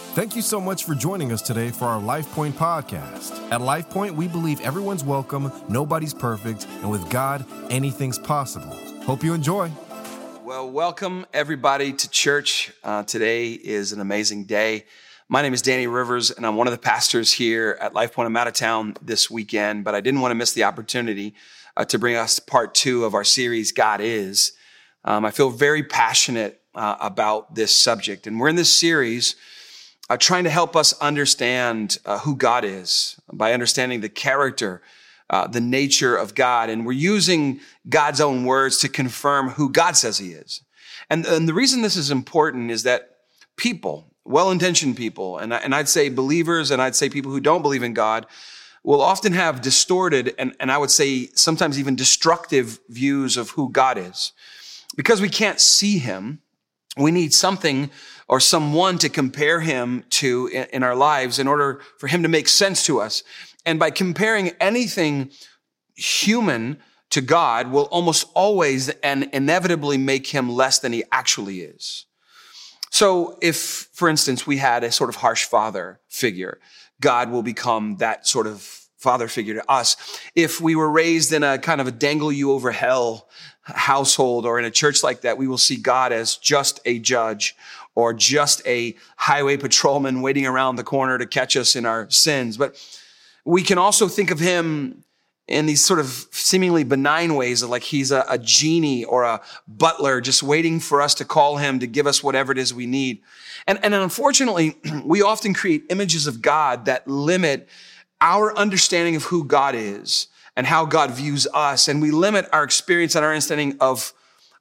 Thank you so much for joining us today for our LifePoint podcast. At LifePoint, we believe everyone's welcome, nobody's perfect, and with God, anything's possible. Hope you enjoy. Well, welcome everybody to church. Today is an amazing day. My name is Danny Rivers, and I'm one of the pastors here at LifePoint. I'm out of town this weekend, but I didn't want to miss the opportunity to bring us part 2 of our series, God Is. I feel very passionate about this subject, and we're in this series trying to help us understand who God is by understanding the character, the nature of God. And we're using God's own words to confirm who God says he is. And the reason this is important is that people, well-intentioned people, and I'd say believers, and I'd say people who don't believe in God, will often have distorted and I would say sometimes even destructive views of who God is. Because we can't see him, we need something or someone to compare him to in our lives in order for him to make sense to us. And by comparing anything human to God will almost always and inevitably make him less than he actually is. So if, for instance, we had a sort of harsh father figure, God will become that sort of father figure to us. If we were raised in a kind of a dangle you over hell household or in a church like that, we will see God as just a judge or just a highway patrolman waiting around the corner to catch us in our sins. But we can also think of him in these sort of seemingly benign ways, like he's a genie or a butler just waiting for us to call him to give us whatever it is we need. And unfortunately, we often create images of God that limit our understanding of who God is and how God views us. And we limit our experience and our understanding of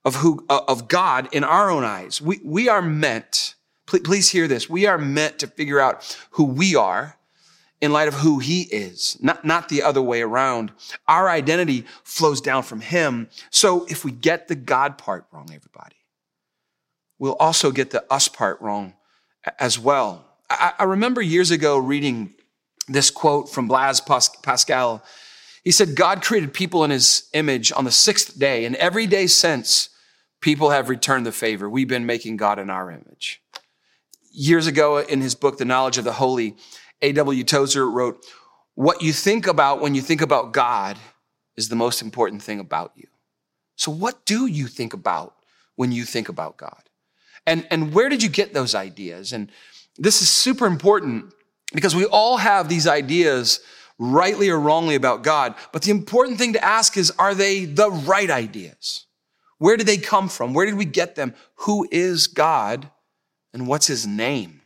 God in our own eyes. We are meant, please hear this, we are meant to figure out who we are in light of who he is, not the other way around. Our identity flows down from him. So if we get the God part wrong, everybody, we'll also get the us part wrong as well. I remember years ago reading this quote from Blaise Pascal. He said, God created people in his image on the 6th day, and every day since, people have returned the favor. We've been making God in our image. Years ago, in his book, The Knowledge of the Holy, A.W. Tozer wrote, what you think about when you think about God is the most important thing about you. So what do you think about when you think about God? And where did you get those ideas? And this is super important because we all have these ideas rightly or wrongly about God. But the important thing to ask is, are they the right ideas? Where did they come from? Where did we get them? Who is God and what's his name?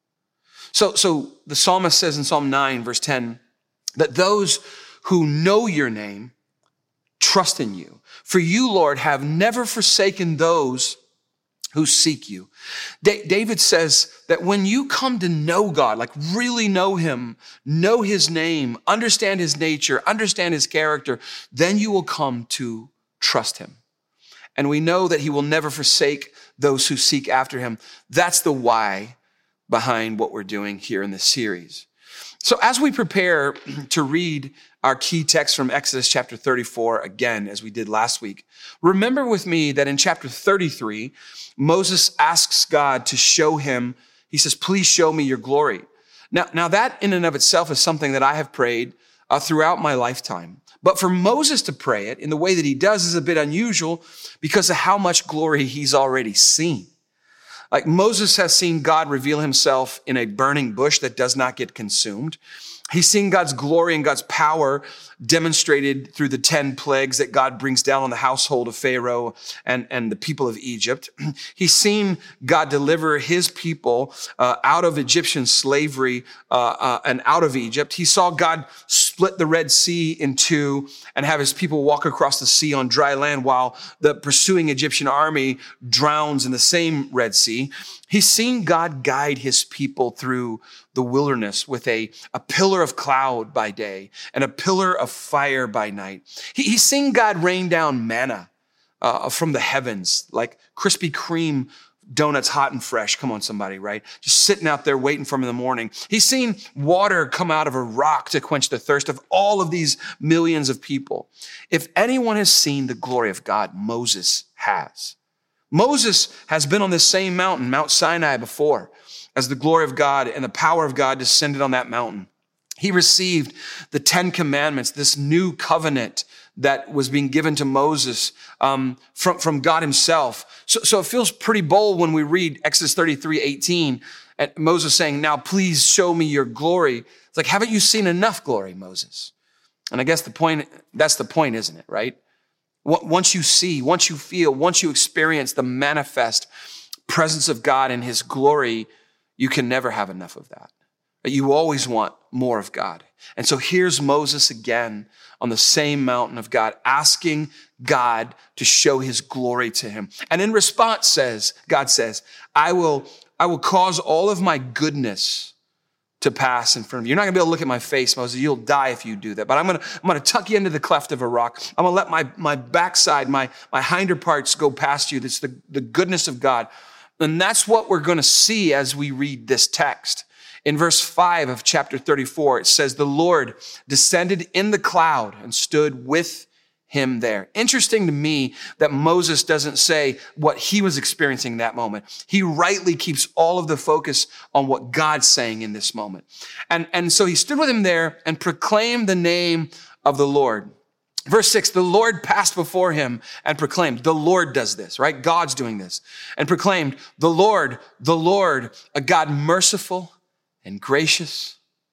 So the psalmist says in Psalm 9, verse 10, that those who know your name trust in you. For you, Lord, have never forsaken those who seek you. David says that when you come to know God, like really know him, know his name, understand his nature, understand his character, then you will come to trust him. And we know that he will never forsake those who seek after him. That's the why behind what we're doing here in this series. So as we prepare to read our key text from Exodus chapter 34 again, as we did last week, remember with me that in chapter 33, Moses asks God to show him, he says, please show me your glory. Now that in and of itself is something that I have prayed throughout my lifetime. But for Moses to pray it in the way that he does is a bit unusual because of how much glory he's already seen. Like Moses has seen God reveal himself in a burning bush that does not get consumed. He's seen God's glory and God's power demonstrated through the 10 plagues that God brings down on the household of Pharaoh and the people of Egypt. He's seen God deliver his people out of Egyptian slavery and out of Egypt. He saw God split the Red Sea in two and have his people walk across the sea on dry land while the pursuing Egyptian army drowns in the same Red Sea. He's seen God guide his people through the wilderness with a pillar of cloud by day and a pillar of fire by night. He's seen God rain down manna from the heavens, like Krispy Kreme donuts, hot and fresh. Come on, somebody, right? Just sitting out there waiting for him in the morning. He's seen water come out of a rock to quench the thirst of all of these millions of people. If anyone has seen the glory of God, Moses has. Moses has been on this same mountain, Mount Sinai, before, as the glory of God and the power of God descended on that mountain. He received the 10 Commandments, this new covenant that was being given to Moses from God himself. So it feels pretty bold when we read Exodus 33:18, and Moses saying, now please show me your glory. It's like, haven't you seen enough glory, Moses? And I guess that's the point, isn't it, right? Once you see, once you feel, once you experience the manifest presence of God and his glory, you can never have enough of that. You always want more of God. And so here's Moses again on the same mountain of God, asking God to show his glory to him. And in response God says, I will cause all of my goodness to pass in front of you. You're not gonna be able to look at my face, Moses. You'll die if you do that. But I'm gonna tuck you into the cleft of a rock. I'm gonna let my backside, my hinder parts go past you. That's the goodness of God. And that's what we're gonna see as we read this text. In verse 5 of chapter 34, it says, the Lord descended in the cloud and stood with him there. Interesting to me that Moses doesn't say what he was experiencing in that moment. He rightly keeps all of the focus on what God's saying in this moment. And so he stood with him there and proclaimed the name of the Lord. Verse 6, the Lord passed before him and proclaimed. The Lord does this, right? God's doing this. And proclaimed, the Lord, a God merciful and gracious,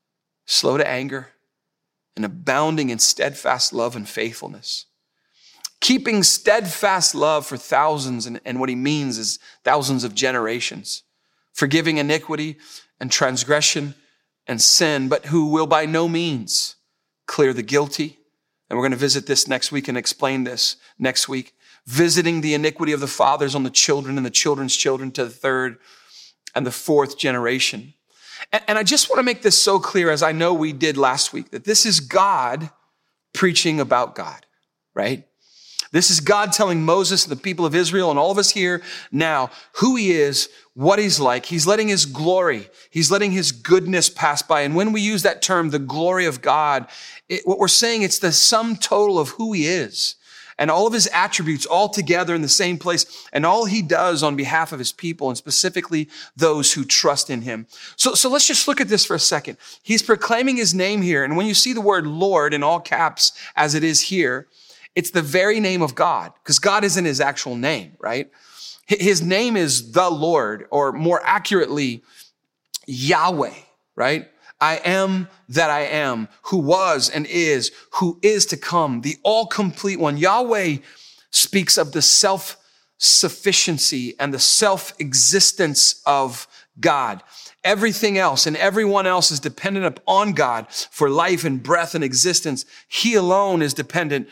slow to anger, and abounding in steadfast love and faithfulness. Keeping steadfast love for thousands, and what he means is thousands of generations. Forgiving iniquity and transgression and sin, but who will by no means clear the guilty. And we're going to visit this next week and explain this next week. Visiting the iniquity of the fathers on the children and the children's children to the third and the fourth generation. And I just want to make this so clear, as I know we did last week, that this is God preaching about God, right? This is God telling Moses and the people of Israel and all of us here now who he is, what he's like. He's letting his glory, he's letting his goodness pass by. And when we use that term, the glory of God, what we're saying, it's the sum total of who he is and all of his attributes all together in the same place, and all he does on behalf of his people, and specifically those who trust in him. So let's just look at this for a second. He's proclaiming his name here. And when you see the word Lord in all caps, as it is here, it's the very name of God, because God isn't his actual name, right? His name is the Lord, or more accurately, Yahweh, right? I am that I am, who was and is, who is to come, the all-complete one. Yahweh speaks of the self-sufficiency and the self-existence of God. Everything else and everyone else is dependent upon God for life and breath and existence. He alone is dependent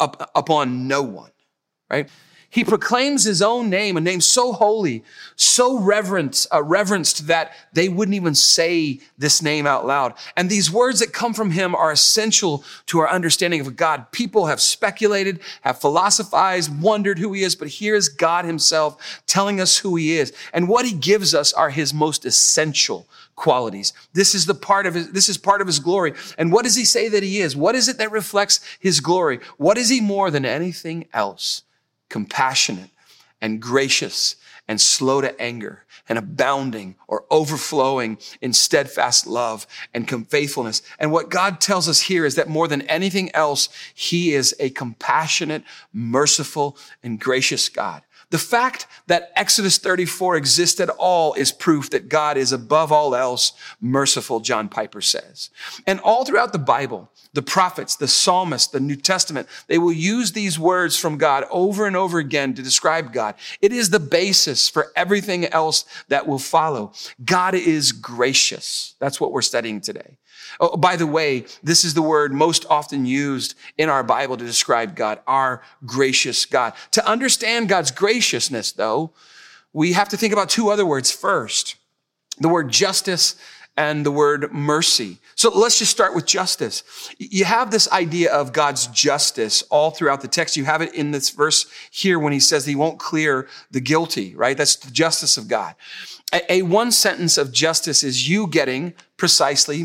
upon no one, right? He proclaims his own name, a name so holy, so reverenced that they wouldn't even say this name out loud. And these words that come from him are essential to our understanding of God. People have speculated, have philosophized, wondered who he is, but here's God himself telling us who he is. And what he gives us are his most essential qualities. This is part of his glory. And what does he say that he is? What is it that reflects his glory? What is he more than anything else? Compassionate and gracious and slow to anger and abounding or overflowing in steadfast love and faithfulness. And what God tells us here is that more than anything else, he is a compassionate, merciful, and gracious God. The fact that Exodus 34 exists at all is proof that God is above all else merciful, John Piper says. And all throughout the Bible, the prophets, the psalmists, the New Testament, they will use these words from God over and over again to describe God. It is the basis for everything else that will follow. God is gracious. That's what we're studying today. Oh, by the way, this is the word most often used in our Bible to describe God, our gracious God. To understand God's graciousness, though, we have to think about two other words first, the word justice and the word mercy. So let's just start with justice. You have this idea of God's justice all throughout the text. You have it in this verse here when he says he won't clear the guilty, right? That's the justice of God. A one sentence of justice is me getting precisely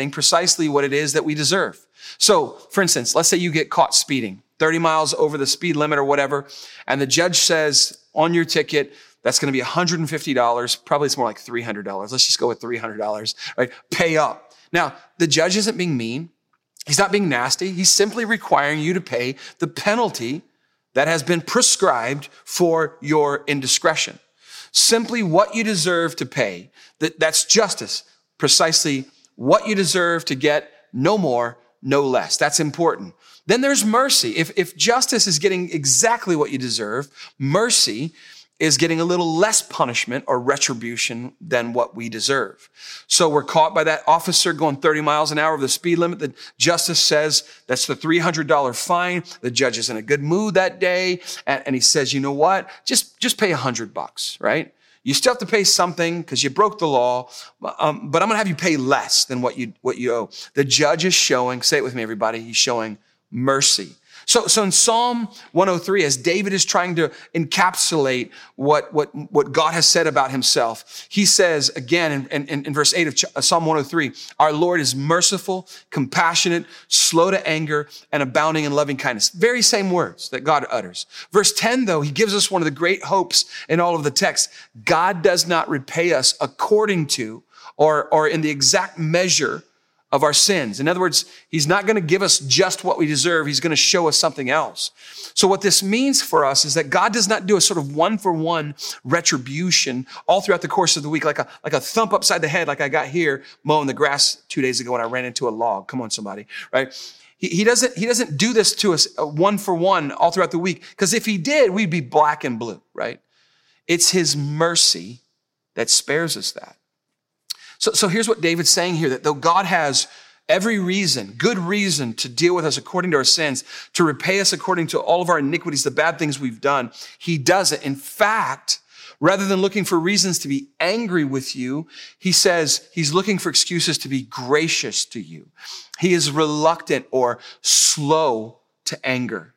what it is that we deserve. So, for instance, let's say you get caught speeding 30 miles over the speed limit or whatever, and the judge says on your ticket That's going to be $150. Probably it's more like $300. Let's just go with $300, right? Pay up. Now, the judge isn't being mean. He's not being nasty. He's simply requiring you to pay the penalty that has been prescribed for your indiscretion. Simply what you deserve to pay. That's justice. Precisely what you deserve to get, no more, no less. That's important. Then there's mercy. If justice is getting exactly what you deserve, mercy is getting a little less punishment or retribution than what we deserve. So we're caught by that officer going 30 miles an hour over the speed limit. The justice says that's the $300 fine. The judge is in a good mood that day. And he says, you know what? Just pay $100, right? You still have to pay something because you broke the law, but I'm going to have you pay less than what you owe. The judge is showing, say it with me, everybody, he's showing mercy. So in Psalm 103, as David is trying to encapsulate what God has said about himself, he says again in verse 8 of Psalm 103, our Lord is merciful, compassionate, slow to anger, and abounding in loving kindness. Very same words that God utters. Verse 10, though, he gives us one of the great hopes in all of the text. God does not repay us according to or in the exact measure of our sins. In other words, he's not going to give us just what we deserve. He's going to show us something else. So what this means for us is that God does not do a sort of one-for-one retribution all throughout the course of the week, like a thump upside the head like I got here mowing the grass 2 days ago when I ran into a log. Come on, somebody, right? He doesn't do this to us one-for-one all throughout the week, because if he did, we'd be black and blue, right? It's his mercy that spares us that. So here's what David's saying here, that though God has every reason, good reason to deal with us according to our sins, to repay us according to all of our iniquities, the bad things we've done, he doesn't. In fact, rather than looking for reasons to be angry with you, he says he's looking for excuses to be gracious to you. He is reluctant or slow to anger,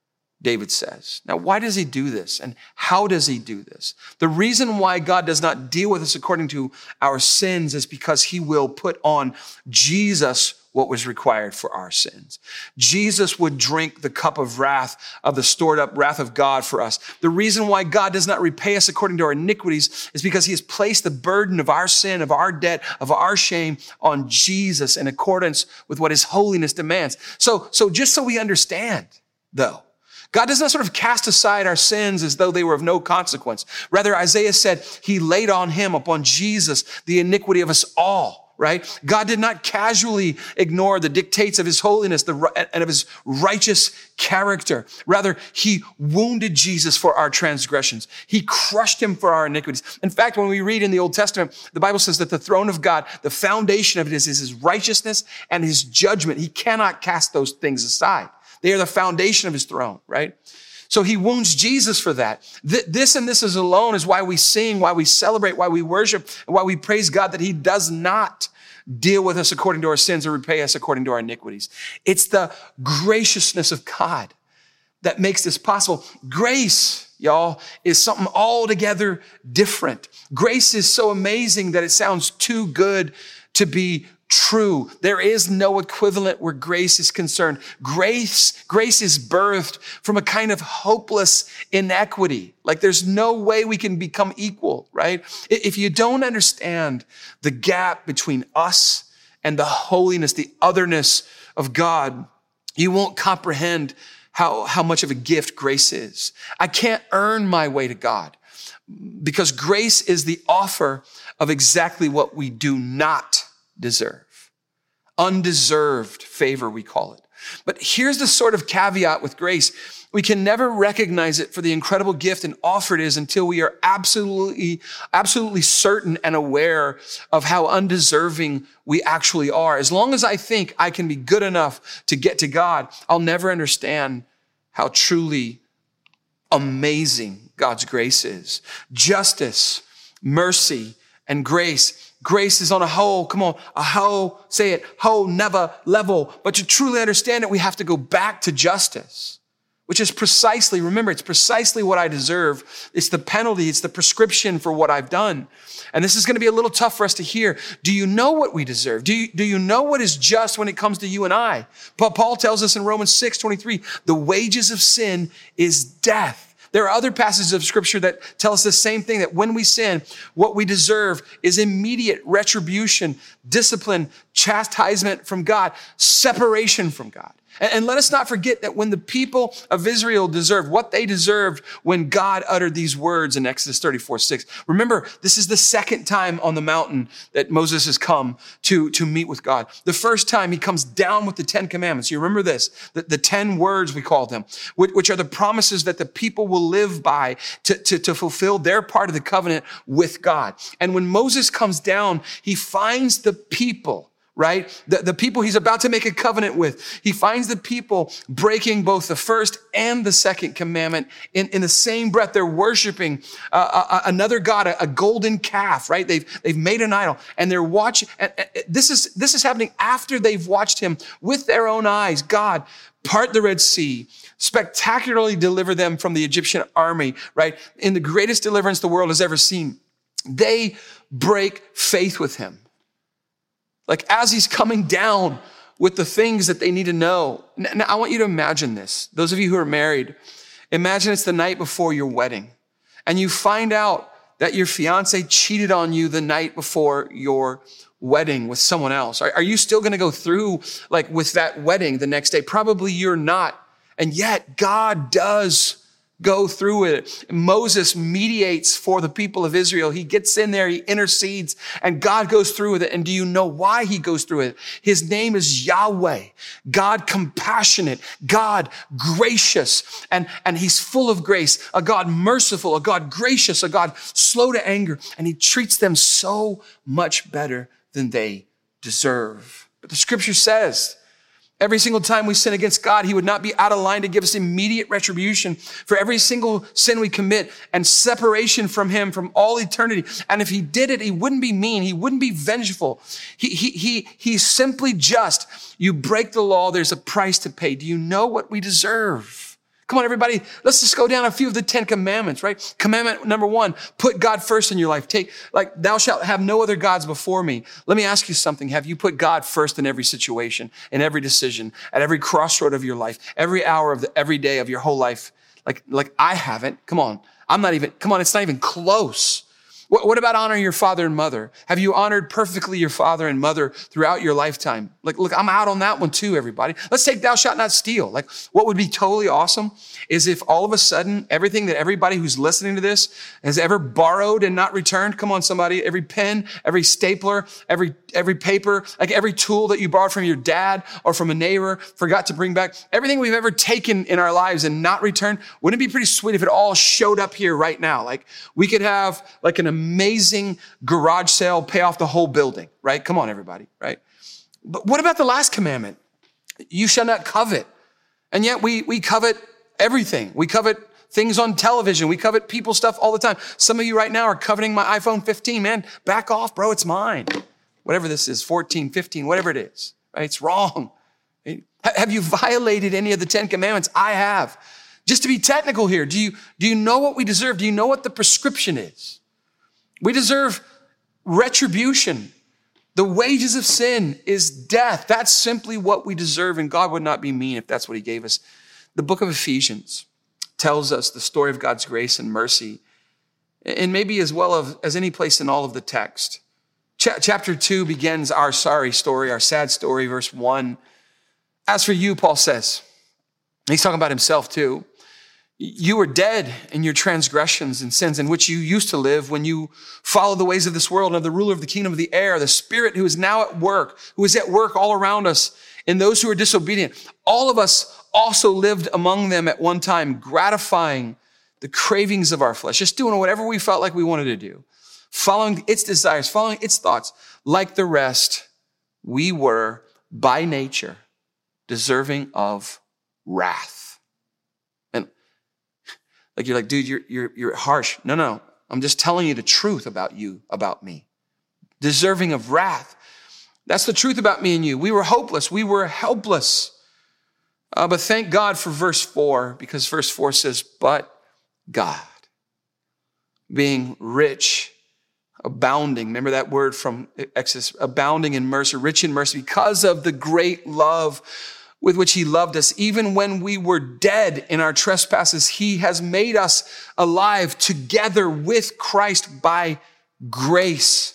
David says. Now, why does he do this? And how does he do this? The reason why God does not deal with us according to our sins is because he will put on Jesus what was required for our sins. Jesus would drink the cup of wrath, of the stored up wrath of God for us. The reason why God does not repay us according to our iniquities is because he has placed the burden of our sin, of our debt, of our shame on Jesus in accordance with what his holiness demands. So just so we understand, though, God does not sort of cast aside our sins as though they were of no consequence. Rather, Isaiah said he laid on him, upon Jesus, the iniquity of us all, right? God did not casually ignore the dictates of his holiness and of his righteous character. Rather, he wounded Jesus for our transgressions. He crushed him for our iniquities. In fact, when we read in the Old Testament, the Bible says that the throne of God, the foundation of it is his righteousness and his judgment. He cannot cast those things aside. They are the foundation of his throne, right? So he wounds Jesus for that. This and this alone is why we sing, why we celebrate, why we worship, and why we praise God that he does not deal with us according to our sins or repay us according to our iniquities. It's the graciousness of God that makes this possible. Grace, y'all, is something altogether different. Grace is so amazing that it sounds too good to be true. There is no equivalent where grace is concerned. Grace is birthed from a kind of hopeless inequity. Like there's no way we can become equal, right? If you don't understand the gap between us and the holiness, the otherness of God, you won't comprehend how much of a gift grace is. I can't earn my way to God because grace is the offer of exactly what we do not deserve. Undeserved favor, we call it. But here's the sort of caveat with grace. We can never recognize it for the incredible gift and offer it is until we are absolutely certain and aware of how undeserving we actually are. As long as I think I can be good enough to get to God, I'll never understand how truly amazing God's grace is. Justice, mercy, and grace. Grace is on a whole, say it, whole, never level. But to truly understand it, we have to go back to justice, which is precisely, remember, it's precisely what I deserve. It's the penalty, it's the prescription for what I've done. And this is going to be a little tough for us to hear. Do you know what we deserve? Do you know what is just when it comes to you and I? Paul tells us in Romans 6:23, the wages of sin is death. There are other passages of scripture that tell us the same thing, that when we sin, what we deserve is immediate retribution, discipline, chastisement from God, separation from God. And let us not forget that when the people of Israel deserved what they deserved when God uttered these words in Exodus 34:6. Remember, this is the second time on the mountain that Moses has come to meet with God. The first time he comes down with the 10 commandments. You remember this, the 10 words we call them, which are the promises that the people will live by to fulfill their part of the covenant with God. And when Moses comes down, he finds the people, right? The people he's about to make a covenant with. He finds the people breaking both the first and the second commandment in the same breath. They're worshiping another god, a golden calf, right? They've made an idol, and they're watching. And this is happening after they've watched him with their own eyes, God, part the Red Sea, spectacularly deliver them from the Egyptian army, right? In the greatest deliverance the world has ever seen. They break faith with him. Like as he's coming down with the things that they need to know. Now, I want you to imagine this. Those of you who are married, imagine it's the night before your wedding and you find out that your fiance cheated on you the night before your wedding with someone else. Are you still going to go through like with that wedding the next day? Probably you're not. And yet God does go through it. Moses mediates for the people of Israel. He gets in there, he intercedes, and God goes through with it. And do you know why he goes through it? His name is Yahweh, God compassionate, God gracious, and he's full of grace, a God merciful, a God gracious, a God slow to anger, and he treats them so much better than they deserve. But the scripture says, every single time we sin against God, he would not be out of line to give us immediate retribution for every single sin we commit and separation from him from all eternity. And if he did it, he wouldn't be mean. He wouldn't be vengeful. He's simply just. You break the law, there's a price to pay. Do you know what we deserve? Come on, everybody. Let's just go down a few of the 10 commandments, right? Commandment number 1, put God first in your life. Thou shalt have no other gods before me. Let me ask you something. Have you put God first in every situation, in every decision, at every crossroad of your life, every hour of every day of your whole life? Like I haven't. Come on. It's not even close. What about honoring your father and mother? Have you honored perfectly your father and mother throughout your lifetime? Look, I'm out on that one too, everybody. Let's take thou shalt not steal. What would be totally awesome is if all of a sudden, everything that everybody who's listening to this has ever borrowed and not returned, come on somebody, every pen, every stapler, every paper, like every tool that you borrowed from your dad or from a neighbor, forgot to bring back, everything we've ever taken in our lives and not returned, wouldn't it be pretty sweet if it all showed up here right now? Like we could have like an amazing garage sale, pay off the whole building, right? Come on, everybody, right? But what about the last commandment? You shall not covet. And yet we covet everything. We covet things on television. We covet people's stuff all the time. Some of you right now are coveting my iPhone 15, man. Back off, bro. It's mine. Whatever this is, 14, 15, whatever it is, right? It's wrong. Have you violated any of the 10 commandments? I have. Just to be technical here, do you know what we deserve? Do you know what the prescription is? We deserve retribution. The wages of sin is death. That's simply what we deserve, and God would not be mean if that's what he gave us. The book of Ephesians tells us the story of God's grace and mercy, and maybe as well as any place in all of the text. Chapter 2 begins our sorry story, our sad story, verse 1. As for you, Paul says, he's talking about himself too. You were dead in your transgressions and sins in which you used to live when you followed the ways of this world and of the ruler of the kingdom of the air, the spirit who is now at work, who is at work all around us in those who are disobedient. All of us also lived among them at one time, gratifying the cravings of our flesh, just doing whatever we felt like we wanted to do, following its desires, following its thoughts. Like the rest, we were by nature deserving of wrath. Like you're like, dude, you're harsh. No. I'm just telling you the truth about you, about me. Deserving of wrath. That's the truth about me and you. We were hopeless. We were helpless. But thank God for verse 4, because verse 4 says, but God, being rich, abounding. Remember that word from Exodus, abounding in mercy, rich in mercy, because of the great love with which he loved us, even when we were dead in our trespasses, he has made us alive together with Christ. By grace,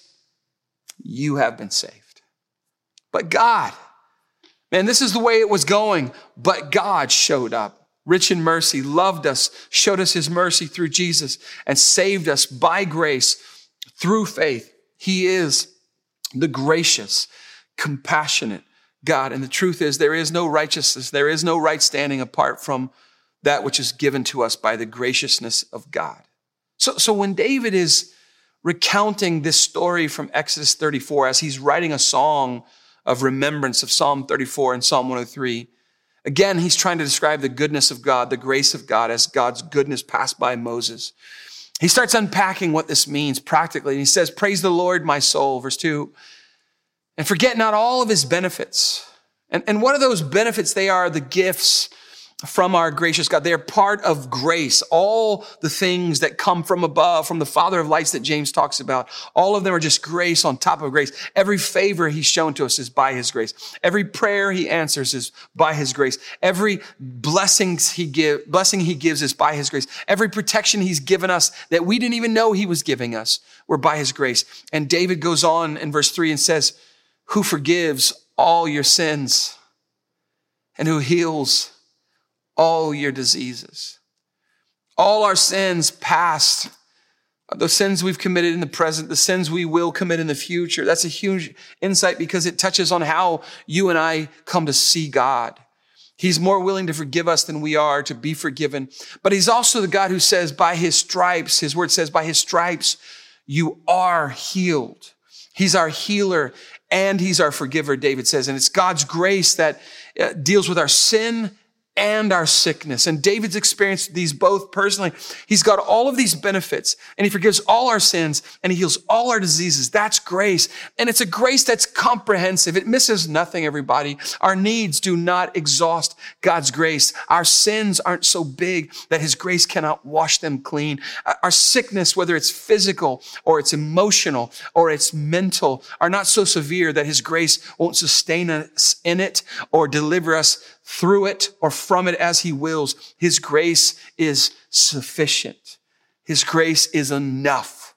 you have been saved. But God, man, this is the way it was going, but God showed up, rich in mercy, loved us, showed us his mercy through Jesus, and saved us by grace through faith. He is the gracious, compassionate God. And the truth is, there is no righteousness, there is no right standing apart from that which is given to us by the graciousness of God. So when David is recounting this story from Exodus 34, as he's writing a song of remembrance of Psalm 34 and Psalm 103, again, he's trying to describe the goodness of God, the grace of God, as God's goodness passed by Moses. He starts unpacking what this means practically. And he says, praise the Lord, my soul, verse 2. And forget not all of his benefits. And what are those benefits? They are the gifts from our gracious God. They are part of grace. All the things that come from above, from the Father of lights that James talks about, all of them are just grace on top of grace. Every favor he's shown to us is by his grace. Every prayer he answers is by his grace. Every blessing he gives is by his grace. Every protection he's given us that we didn't even know he was giving us were by his grace. And David goes on in verse 3 and says, who forgives all your sins and who heals all your diseases. All our sins past, the sins we've committed in the present, the sins we will commit in the future. That's a huge insight because it touches on how you and I come to see God. He's more willing to forgive us than we are to be forgiven. But he's also the God who says by his stripes, his word says by his stripes, you are healed. He's our healer and he's our forgiver, David says. And it's God's grace that deals with our sin and our sickness. And David's experienced these both personally. He's got all of these benefits and he forgives all our sins and he heals all our diseases. That's grace. And it's a grace that's comprehensive. It misses nothing, everybody. Our needs do not exhaust God's grace. Our sins aren't so big that his grace cannot wash them clean. Our sickness, whether it's physical or it's emotional or it's mental, are not so severe that his grace won't sustain us in it or deliver us through it or from it as he wills. His grace is sufficient. His grace is enough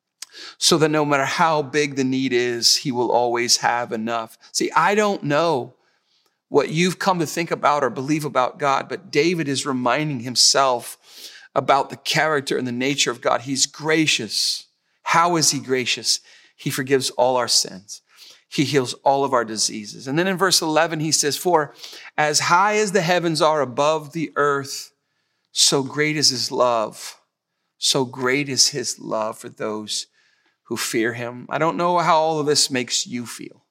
so that no matter how big the need is, he will always have enough. See, I don't know what you've come to think about or believe about God, but David is reminding himself about the character and the nature of God. He's gracious. How is he gracious? He forgives all our sins. He heals all of our diseases. And then in verse 11, he says, for as high as the heavens are above the earth, so great is his love. So great is his love for those who fear him. I don't know how all of this makes you feel.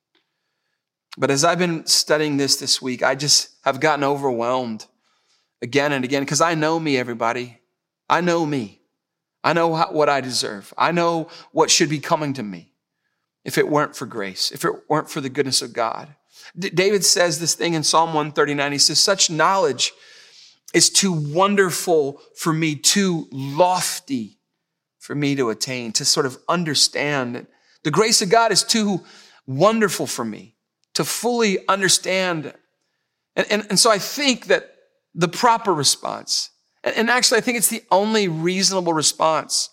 But as I've been studying this week, I just have gotten overwhelmed again and again because I know me, everybody. I know me. I know what I deserve. I know what should be coming to me. If it weren't for grace, if it weren't for the goodness of God. David says this thing in Psalm 139. He says, such knowledge is too wonderful for me, too lofty for me to attain, to sort of understand. The grace of God is too wonderful for me to fully understand. And so I think that the proper response, and actually I think it's the only reasonable response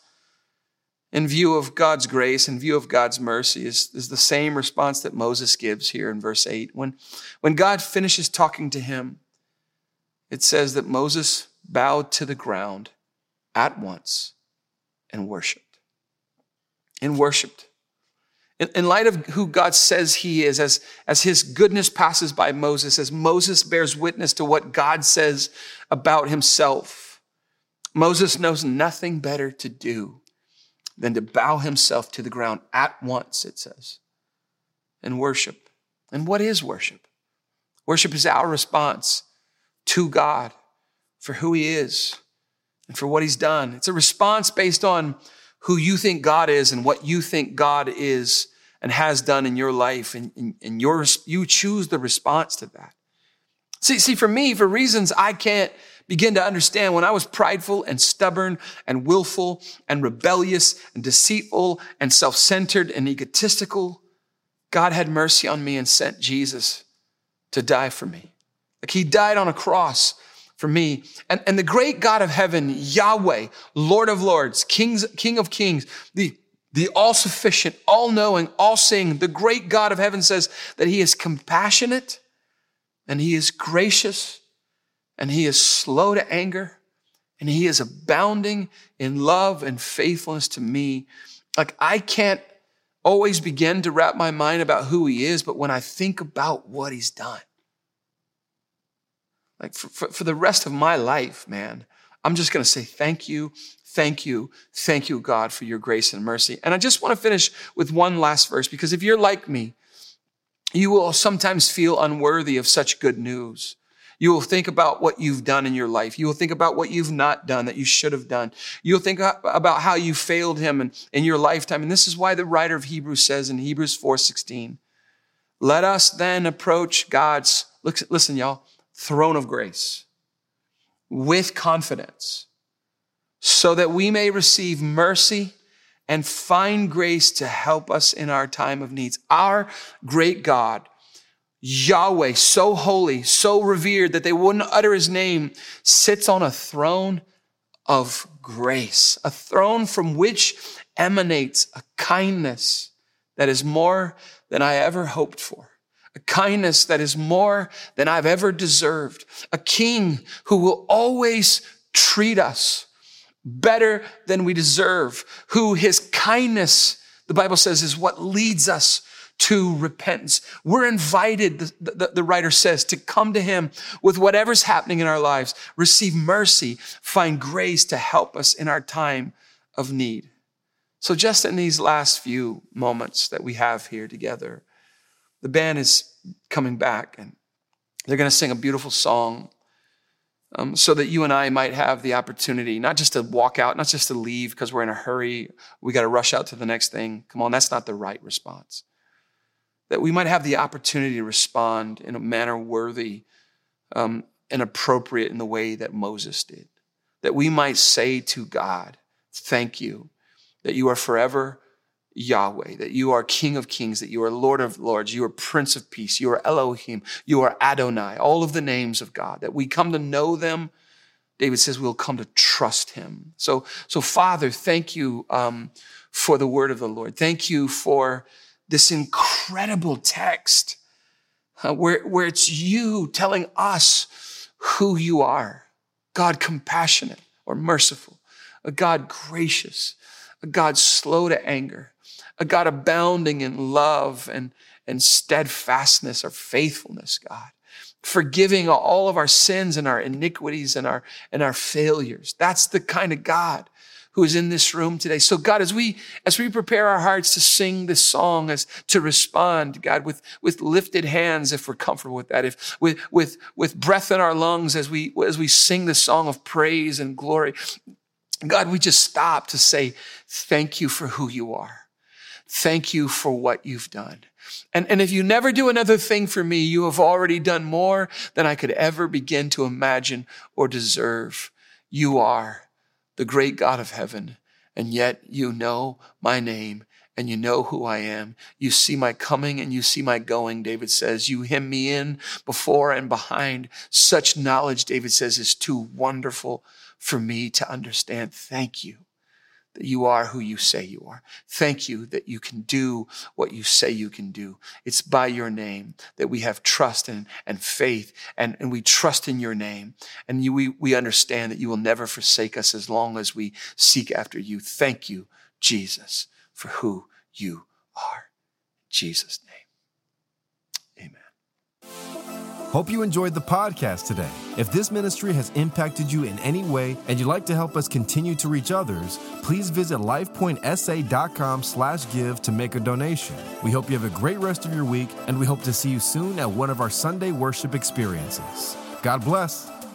in view of God's grace, in view of God's mercy, is the same response that Moses gives here in verse 8. When God finishes talking to him, it says that Moses bowed to the ground at once and worshiped. And worshiped. In light of who God says he is, as his goodness passes by Moses, as Moses bears witness to what God says about himself, Moses knows nothing better to do than to bow himself to the ground at once, it says, and worship. And what is worship? Worship is our response to God for who he is and for what he's done. It's a response based on who you think God is and what you think God is and has done in your life. And you choose the response to that. See, for me, for reasons I can't begin to understand, when I was prideful and stubborn and willful and rebellious and deceitful and self-centered and egotistical, God had mercy on me and sent Jesus to die for me. Like he died on a cross for me. And the great God of heaven, Yahweh, Lord of lords, King of kings, the all-sufficient, all-knowing, all-seeing, the great God of heaven says that he is compassionate and he is gracious and he is slow to anger and he is abounding in love and faithfulness to me. Like I can't always begin to wrap my mind about who he is, but when I think about what he's done, like for the rest of my life, man, I'm just going to say thank you, God, for your grace and mercy. And I just want to finish with one last verse, because if you're like me, you will sometimes feel unworthy of such good news. You will think about what you've done in your life. You will think about what you've not done that you should have done. You'll think about how you failed him in your lifetime. And this is why the writer of Hebrews says in Hebrews 4:16, let us then approach God's, listen, y'all, throne of grace with confidence so that we may receive mercy and find grace to help us in our time of needs. Our great God, Yahweh, so holy, so revered that they wouldn't utter his name, sits on a throne of grace, a throne from which emanates a kindness that is more than I ever hoped for. A kindness that is more than I've ever deserved. A king who will always treat us better than we deserve. Who his kindness, the Bible says, is what leads us to repentance. We're invited, the writer says, to come to him with whatever's happening in our lives. Receive mercy, find grace to help us in our time of need. So just in these last few moments that we have here together, the band is coming back and they're going to sing a beautiful song so that you and I might have the opportunity, not just to walk out, not just to leave because we're in a hurry, we got to rush out to the next thing. Come on, that's not the right response. That we might have the opportunity to respond in a manner worthy and appropriate in the way that Moses did. That we might say to God, thank you, that you are forever Yahweh, that you are King of kings, that you are Lord of lords, you are Prince of peace, you are Elohim, you are Adonai, all of the names of God, that we come to know them. David says we'll come to trust him. So Father, thank you for the word of the Lord. Thank you for this incredible text where it's you telling us who you are. God compassionate or merciful, a God gracious, a God slow to anger, a God abounding in love and steadfastness or faithfulness, God. Forgiving all of our sins and our iniquities and our failures. That's the kind of God who is in this room today. So God, as we prepare our hearts to sing this song, as to respond, God, with lifted hands, if we're comfortable with that, if with breath in our lungs, as we sing this song of praise and glory, God, we just stop to say, thank you for who you are. Thank you for what you've done. And if you never do another thing for me, you have already done more than I could ever begin to imagine or deserve. You are the great God of heaven, and yet you know my name and you know who I am. You see my coming and you see my going, David says. You hem me in before and behind. Such knowledge, David says, is too wonderful for me to understand. Thank you that you are who you say you are. Thank you that you can do what you say you can do. It's by your name that we have trust and faith, and we trust in your name. And we understand that you will never forsake us as long as we seek after you. Thank you, Jesus, for who you are. In Jesus' name, amen. Hope you enjoyed the podcast today. If this ministry has impacted you in any way and you'd like to help us continue to reach others, please visit lifepointsa.com/give to make a donation. We hope you have a great rest of your week, and we hope to see you soon at one of our Sunday worship experiences. God bless.